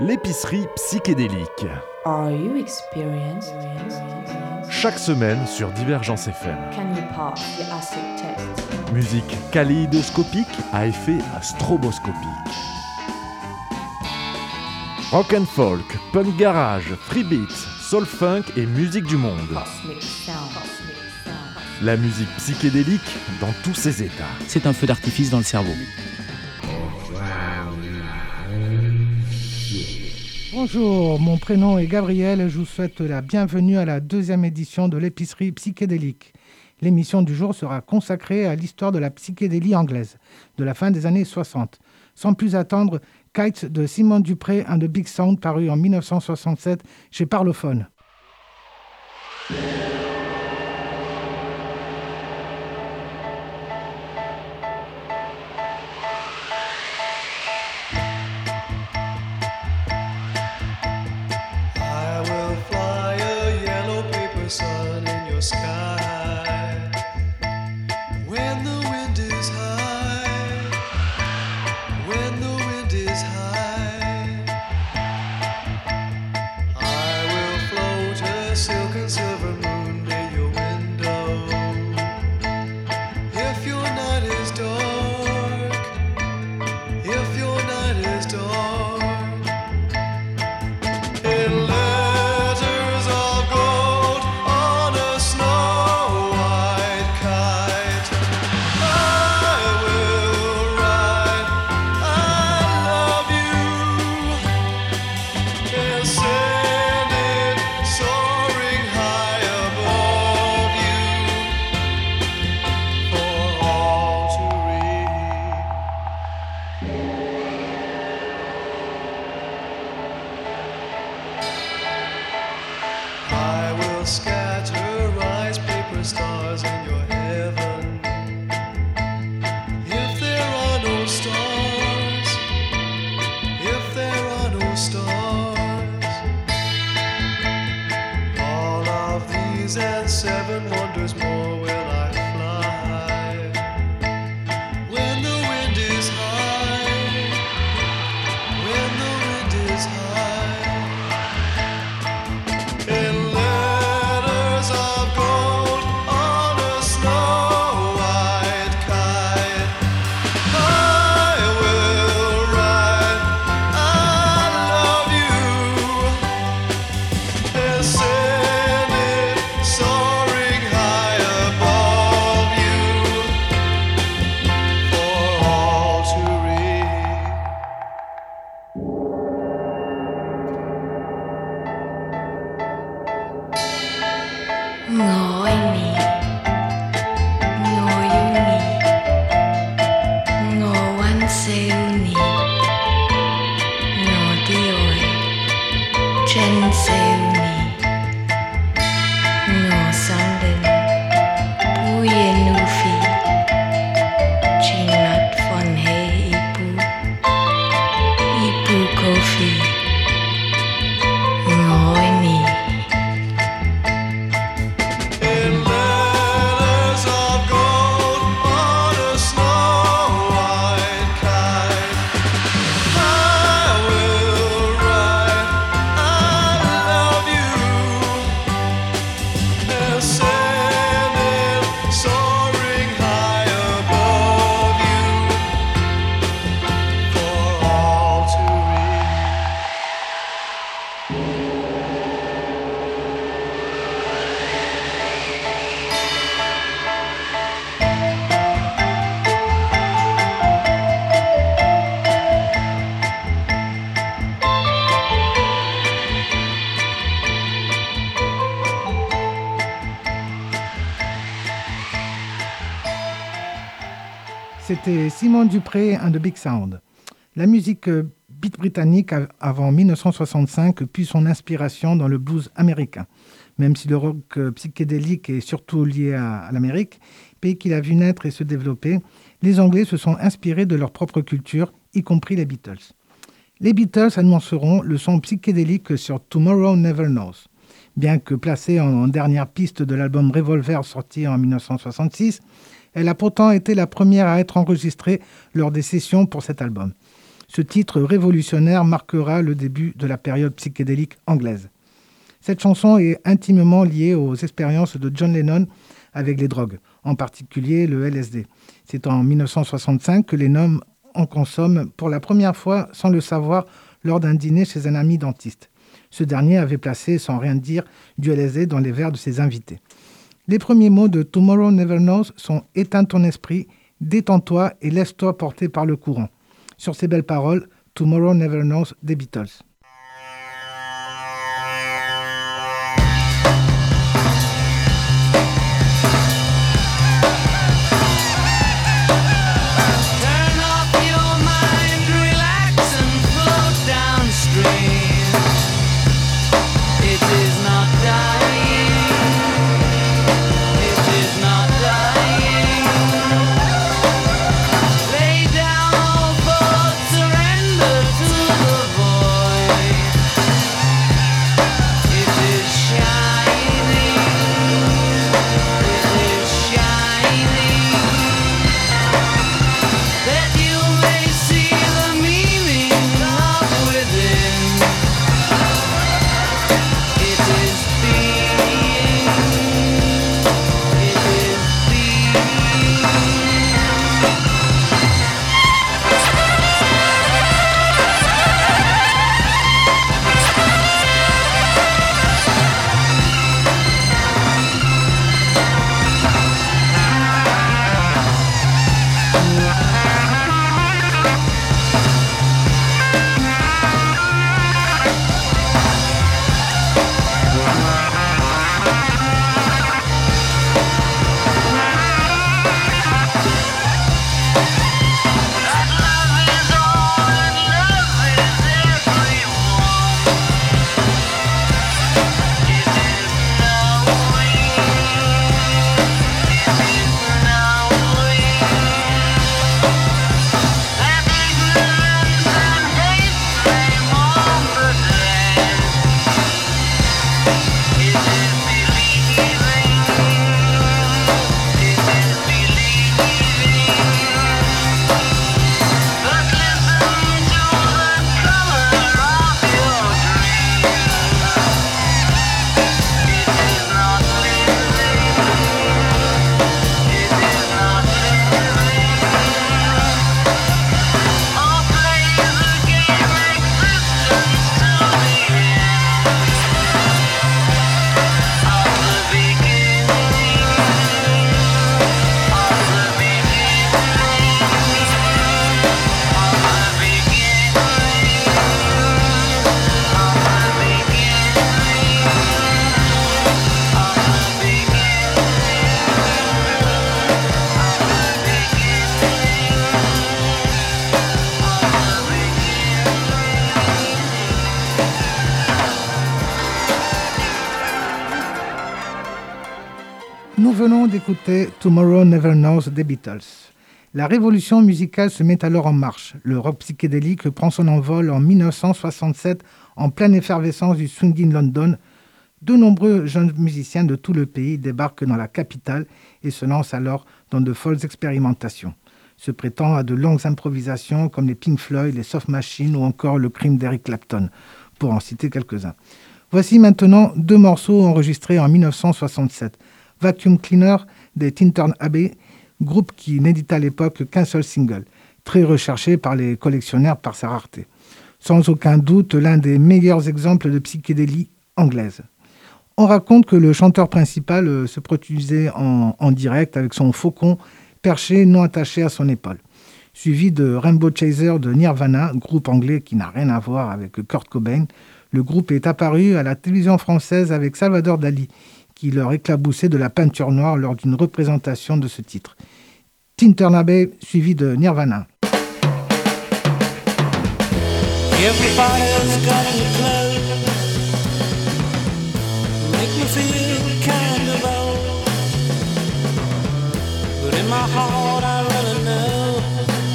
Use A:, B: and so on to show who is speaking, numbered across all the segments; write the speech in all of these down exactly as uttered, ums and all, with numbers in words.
A: L'épicerie psychédélique.
B: Are you experienced?
A: Chaque semaine sur Divergence F M.
B: Can you pass the acid test?
A: Musique kaléidoscopique à effet stroboscopique. Rock and folk, punk garage, free beat, soul funk et musique du monde.
B: Cosmic sound. Cosmic sound.
A: La musique psychédélique dans tous ses états.
C: C'est un feu d'artifice dans le cerveau.
D: Bonjour, mon prénom est Gabriel et je vous souhaite la bienvenue à la deuxième édition de l'épicerie psychédélique. L'émission du jour sera consacrée à l'histoire de la psychédélie anglaise, de la fin des années soixante. Sans plus attendre, Kites de Simon Dupré and the Big Sound, paru en dix-neuf cent soixante-sept chez Parlophone.
E: Sun in your sky when the wind is high, when the wind is high, I will float a silk and silver moon near your window. If your night is dark, if your night is dark, in letters of gold on a snow white kite, I will write I love you and send it soaring high above you for all to read. I will scatter rice paper stars in your heaven. If there are no stars, if there are no stars, all of these and seven wonders more will I fly. When the wind is high, when the wind is high, in letters of gold on a snow white kite, I will write I love you and send it soaring high above you for all to read.
F: Ngồi nì, ngồi yêu nì, ngồi quan siêu nì, ngồi tiêu ơi, chân siêu nì, ngồi sang đình, bùi nu phi, chinh nát von he ipu, ipu kofi, ngồi nì.
E: In letters of gold on a snow white kite, I will write I love you and send it soaring high above you for all to read.
D: C'était Simon Dupré and the Big Sound. La musique euh, beat britannique a- avant dix-neuf cent soixante-cinq puis son inspiration dans le blues américain. Même si le rock euh, psychédélique est surtout lié à, à l'Amérique, pays qu'il a vu naître et se développer, les Anglais se sont inspirés de leur propre culture, y compris les Beatles. Les Beatles annonceront le son psychédélique sur Tomorrow Never Knows. Bien que placée en, en dernière piste de l'album Revolver sorti en dix-neuf cent soixante-six, elle a pourtant été la première à être enregistrée lors des sessions pour cet album. Ce titre révolutionnaire marquera le début de la période psychédélique anglaise. Cette chanson est intimement liée aux expériences de John Lennon avec les drogues, en particulier le L S D. C'est en dix-neuf cent soixante-cinq que Lennon en consomme pour la première fois sans le savoir lors d'un dîner chez un ami dentiste. Ce dernier avait placé, sans rien dire, du L S D dans les verres de ses invités. Les premiers mots de Tomorrow Never Knows sont « Éteins ton esprit, détends-toi et laisse-toi porter par le courant ». Sur ces belles paroles, Tomorrow Never Knows des Beatles. Nous venons d'écouter Tomorrow Never Knows des Beatles. La révolution musicale se met alors en marche. Le rock psychédélique prend son envol en dix-neuf cent soixante-sept en pleine effervescence du swing in London. De nombreux jeunes musiciens de tout le pays débarquent dans la capitale et se lancent alors dans de folles expérimentations. Se prêtant à de longues improvisations comme les Pink Floyd, les Soft Machine ou encore le Cream d'Eric Clapton, pour en citer quelques-uns. Voici maintenant deux morceaux enregistrés en dix-neuf cent soixante-sept. Vacuum Cleaner des Tintern Abbey, groupe qui n'édita à l'époque qu'un seul single, très recherché par les collectionneurs par sa rareté. Sans aucun doute l'un des meilleurs exemples de psychédélie anglaise. On raconte que le chanteur principal se produisait en, en direct avec son faucon perché non attaché à son épaule, suivi de Rainbow Chaser de Nirvana, groupe anglais qui n'a rien à voir avec Kurt Cobain. Le groupe est apparu à la télévision française avec Salvador Dali, qui leur éclaboussait de la peinture noire lors d'une représentation de ce titre. Tintern Abbey, suivi de Nirvana.
G: Everybody's got a club, make me feel kind of old, but in my heart I really know,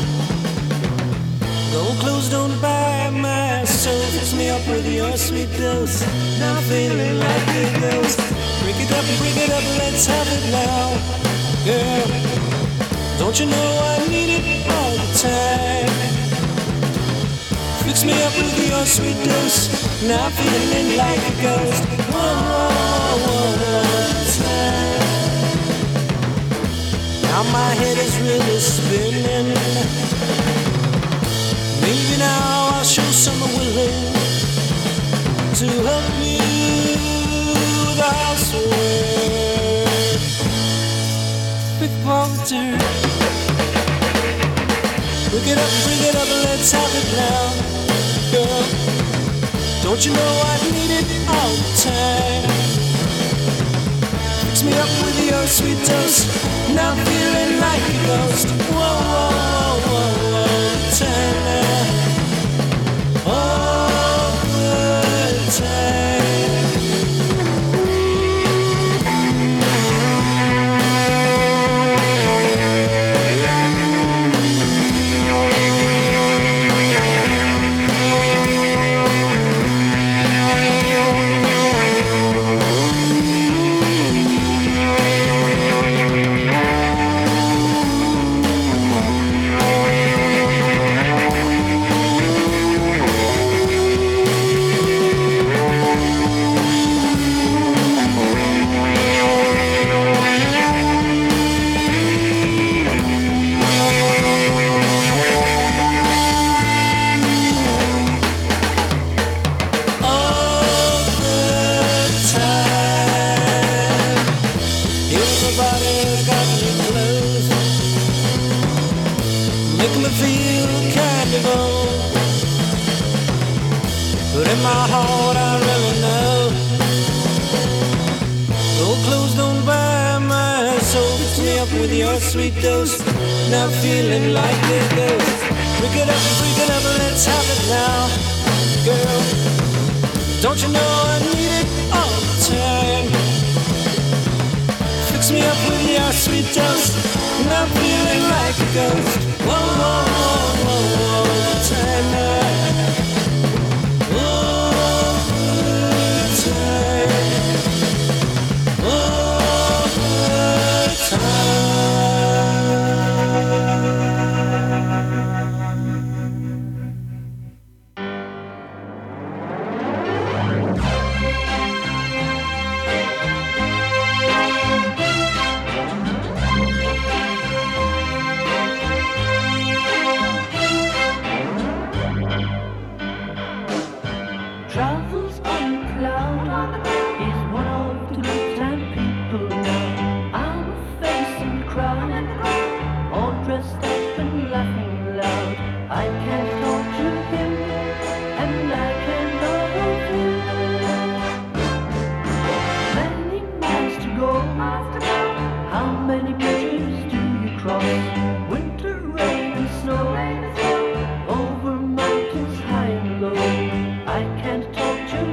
G: gold clothes don't buy my soul. Fix me up with your sweet dose, now I'm feeling like a ghost. Break it up, break it up, let's have it now, girl. Don't you know I need it all the time? Fix me up with your sweet dose. Now feeling like a ghost. One more time. Now my head is really spinning. Maybe now I'll show some willing to help you with the housework. Big Walter, look it up, bring it up, let's have it now, girl. Don't you know I need it all the time? Fix me up with your sweet dose. Now I'm feeling like a ghost. Whoa, whoa, whoa, whoa, time. All the time. Sweet dose, now feeling like a ghost. Break it up, break it up, let's have it now, girl. Don't you know I need it all the time? Fix me up with your sweet dose, now feeling like a ghost. Whoa, whoa, whoa, whoa, whoa, time now. Whoa, time. Whoa, time.
H: Travels on a cloud is one of the good time people know. I'm a face in the crowd, all dressed up and laughing loud. I can't talk to him, and I can't love him. Many miles to go, how many bridges do you cross? Winter, rain and snow, over mountains high and low. I can't talk to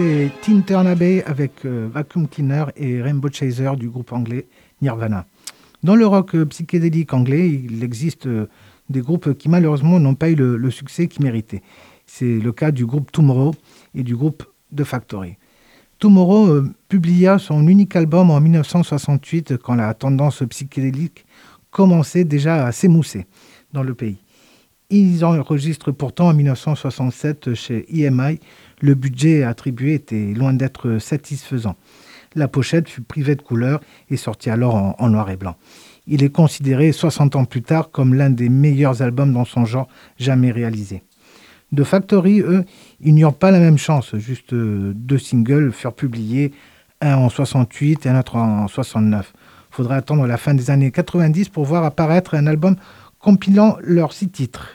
D: c'était Tim Turner avec euh, Vacuum Cleaner et Rainbow Chaser du groupe anglais Nirvana. Dans le rock euh, psychédélique anglais, il existe euh, des groupes qui malheureusement n'ont pas eu le, le succès qu'ils méritaient. C'est le cas du groupe Tomorrow et du groupe The Factory. Tomorrow euh, publia son unique album en dix-neuf cent soixante-huit quand la tendance psychédélique commençait déjà à s'émousser dans le pays. Ils enregistrent pourtant en dix-neuf cent soixante-sept chez E M I. Le budget attribué était loin d'être satisfaisant. La pochette fut privée de couleur et sortie alors en, en noir et blanc. Il est considéré soixante ans plus tard comme l'un des meilleurs albums dans son genre jamais réalisé. The Factory, eux, ils n'eurent pas la même chance. Juste deux singles furent publiés, un en soixante-huit et un autre en soixante-neuf. Il faudra attendre la fin des années quatre-vingt-dix pour voir apparaître un album compilant leurs six titres.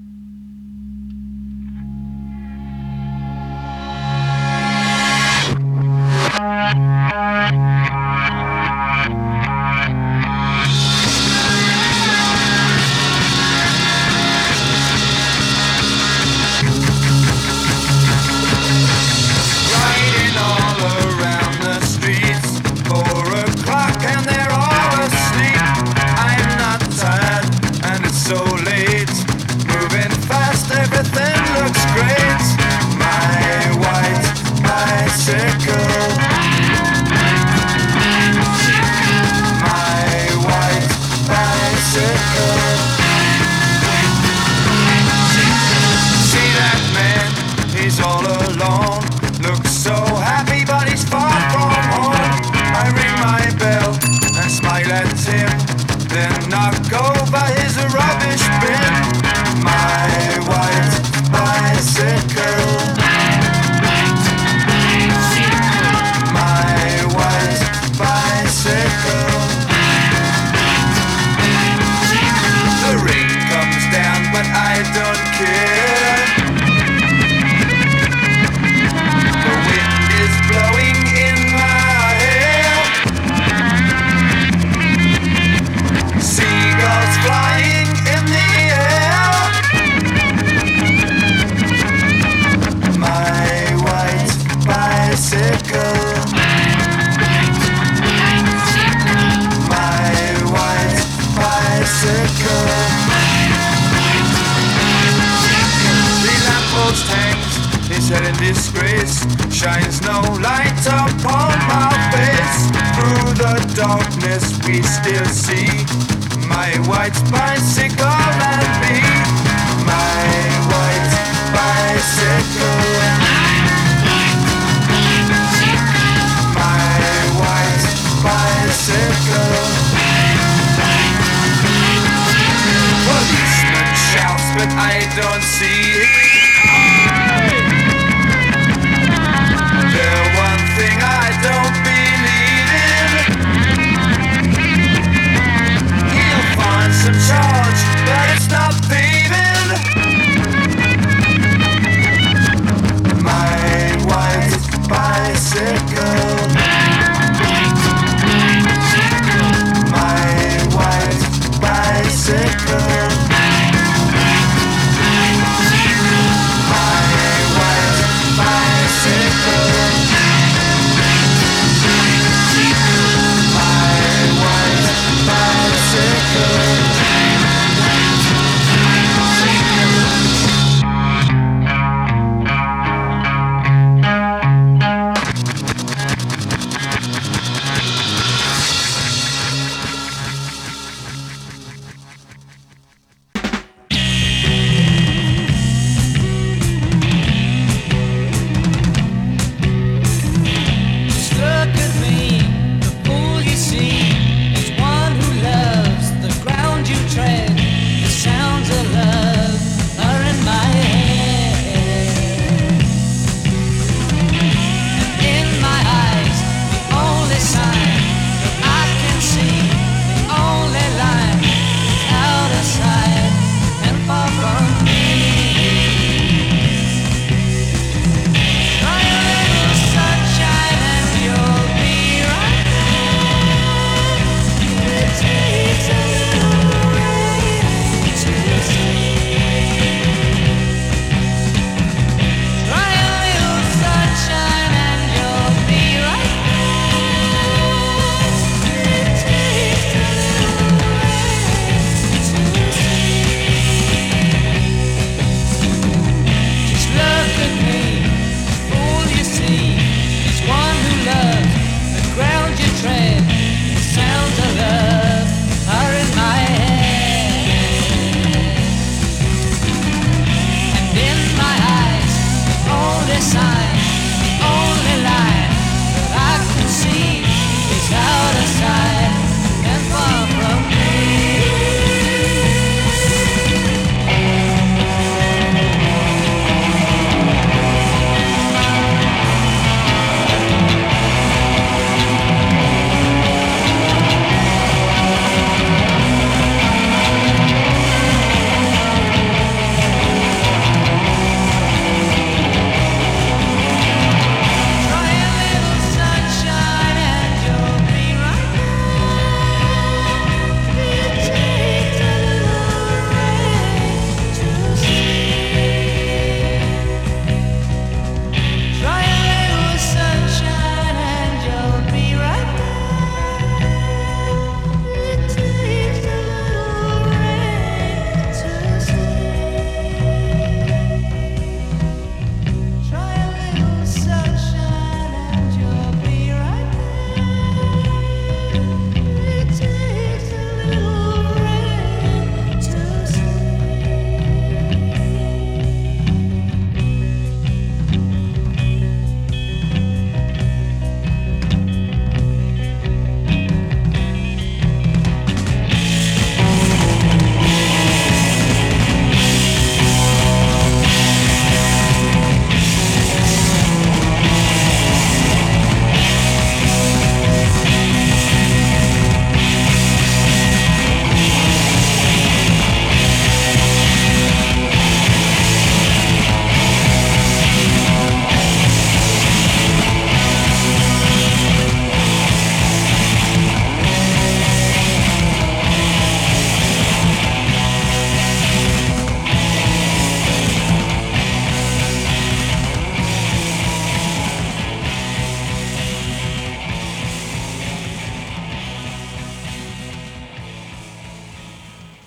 E: Disgrace shines no light upon my face. Through the darkness we still see my white bicycle and me. My white bicycle. My white bicycle. Policeman shouts but I don't see it. I don't believe in. He'll find some charge, but it's not thieving. My white bicycle. My white bicycle.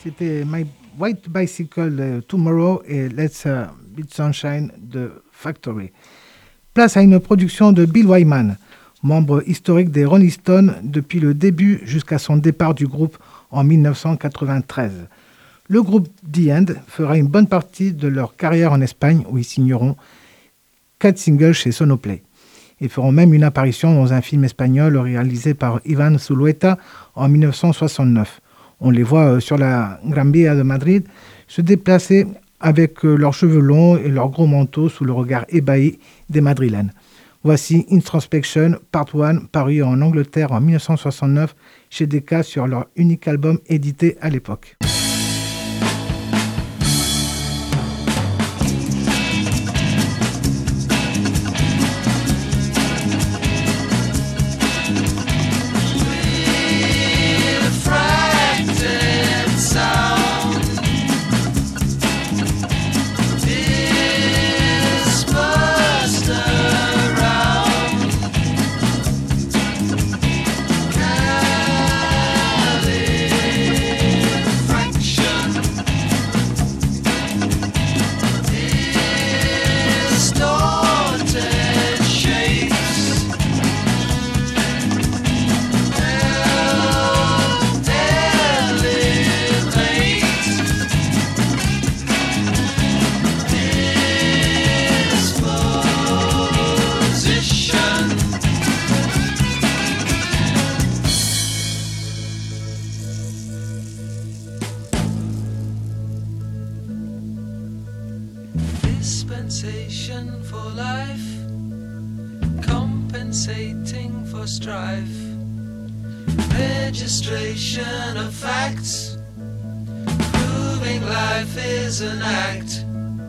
D: C'était My White Bicycle de Tomorrow et Let's uh, Beat Sunshine de Factory. Place à une production de Bill Wyman, membre historique des Rolling Stones depuis le début jusqu'à son départ du groupe en dix-neuf cent quatre-vingt-treize. Le groupe The End fera une bonne partie de leur carrière en Espagne où ils signeront quatre singles chez Sonoplay. Ils feront même une apparition dans un film espagnol réalisé par Ivan Zulueta en dix-neuf cent soixante-neuf. On les voit sur la Gran Vía de Madrid se déplacer avec leurs cheveux longs et leurs gros manteaux sous le regard ébahi des Madrilènes. Voici Introspection Part un, paru en Angleterre en dix-neuf cent soixante-neuf chez Decca sur leur unique album édité à l'époque.
E: Dispensation for life, compensating for strife, registration of facts, proving life is an act,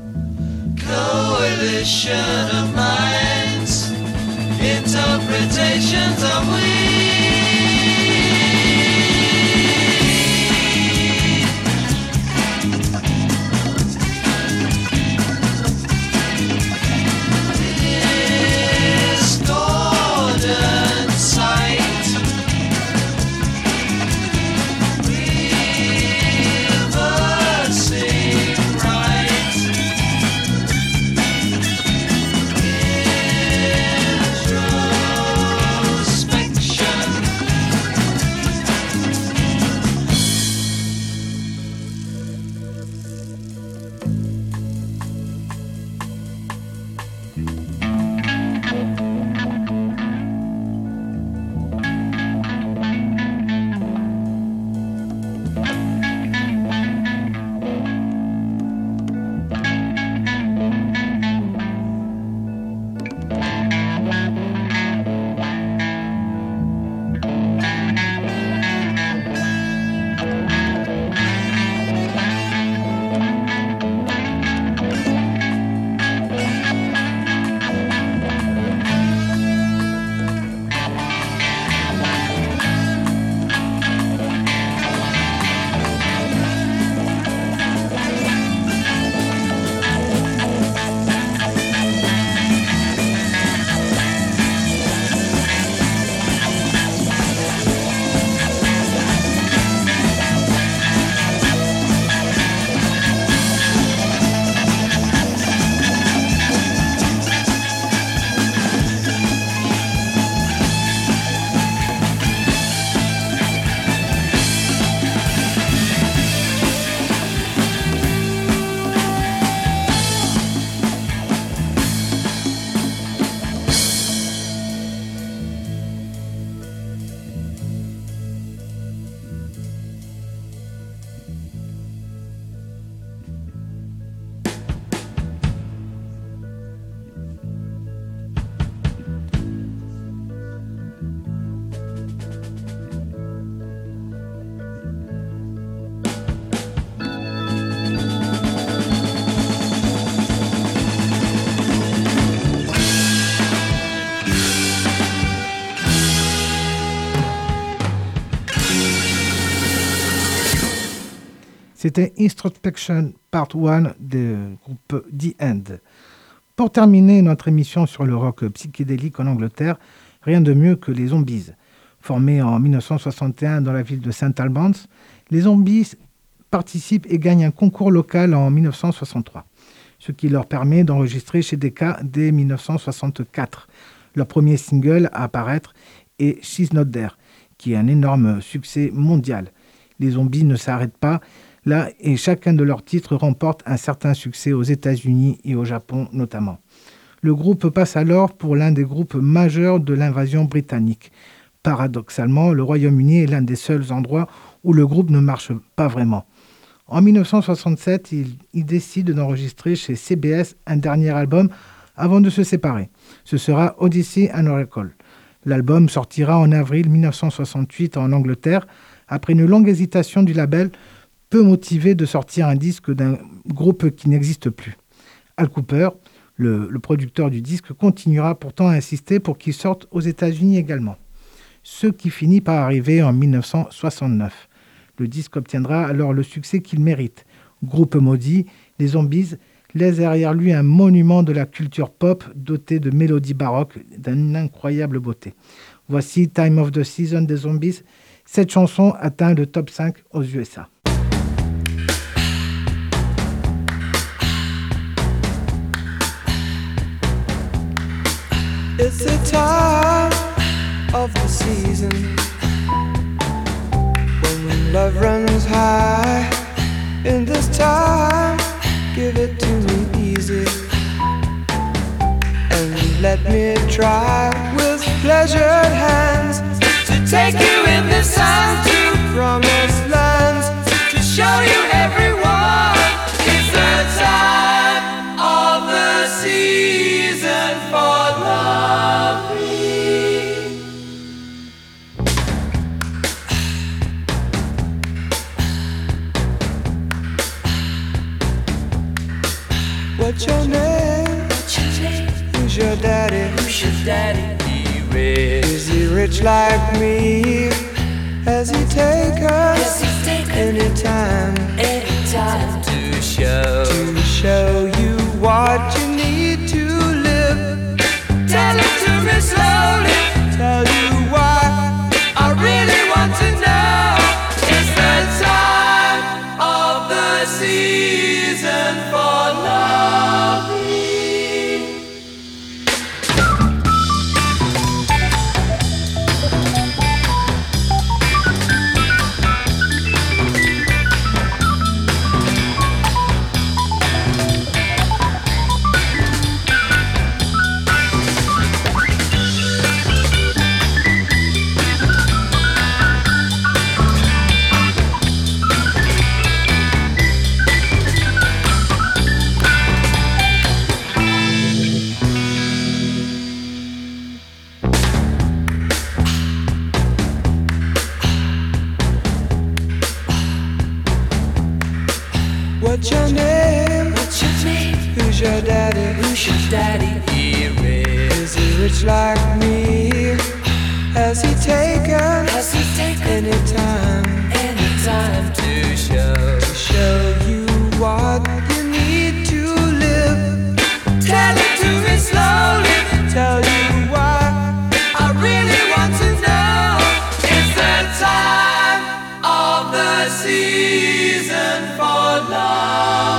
E: coalition of minds, interpretations of we. C'était Introspection Part un du groupe The End. Pour terminer notre émission sur le rock psychédélique en Angleterre, rien de mieux que les Zombies. Formés en dix-neuf cent soixante et un dans la ville de Saint Albans, les Zombies
D: participent et gagnent un concours local en dix-neuf cent soixante-trois, ce qui leur permet d'enregistrer chez Decca dès dix-neuf cent soixante-quatre. Leur premier single à apparaître est She's Not There, qui est un énorme succès mondial. Les Zombies ne s'arrêtent pas là et chacun de leurs titres remporte un certain succès aux États-Unis et au Japon notamment. Le groupe passe alors pour l'un des groupes majeurs de l'invasion britannique. Paradoxalement, le Royaume-Uni est l'un des seuls endroits où le groupe ne marche pas vraiment. En dix-neuf cent soixante-sept, il, il décide d'enregistrer chez C B S un dernier album avant de se séparer. Ce sera Odyssey and Oracle. L'album sortira en avril dix-neuf cent soixante-huit en Angleterre, après une longue hésitation du label, peu motivé de sortir un disque d'un groupe qui n'existe plus. Al Kooper, le, le producteur du disque, continuera pourtant à insister pour qu'il sorte aux États-Unis également. Ce qui finit par arriver en dix-neuf cent soixante-neuf. Le disque obtiendra alors le succès qu'il mérite. Groupe maudit, les Zombies laissent derrière lui un monument de la culture pop doté de mélodies baroques d'une incroyable beauté. Voici Time of the Season des Zombies. Cette chanson atteint le top cinq aux U S A.
E: It's the time of the season when love runs high. In this time, give it to me easy and let me try with pleasured hands to take you in the sun to promised lands, to show you everyone. It's the time of the season for loving. What's your name? What's your name? Who's your daddy? Who's your daddy? He rich. Is he rich like me? Has he take us? Has he take anytime? Anytime to show to show you what you need to live. Tell it to me slowly. Tell you why I really want to know. It's the time of the season for loving. What's your name? What's your name? Who's your daddy? Who's your daddy? He rich. Is he rich like me? Has he taken? Has he taken anytime? Anytime to show to show you what you need to live. Tell it to me slowly. Tell you why I really want to know. It's the time of the season for love.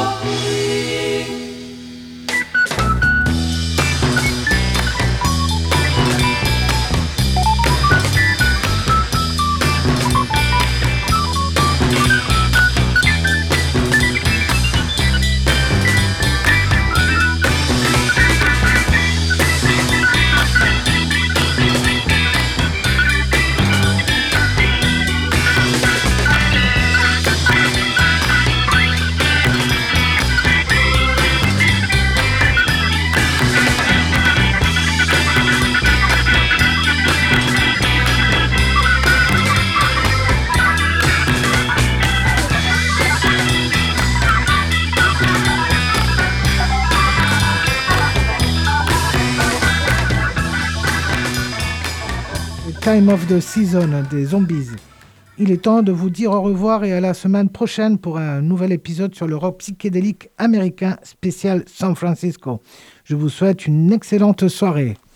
D: Time of the Season des Zombies. Il est temps de vous dire au revoir et à la semaine prochaine pour un nouvel épisode sur le rock psychédélique américain spécial San Francisco. Je vous souhaite une excellente soirée.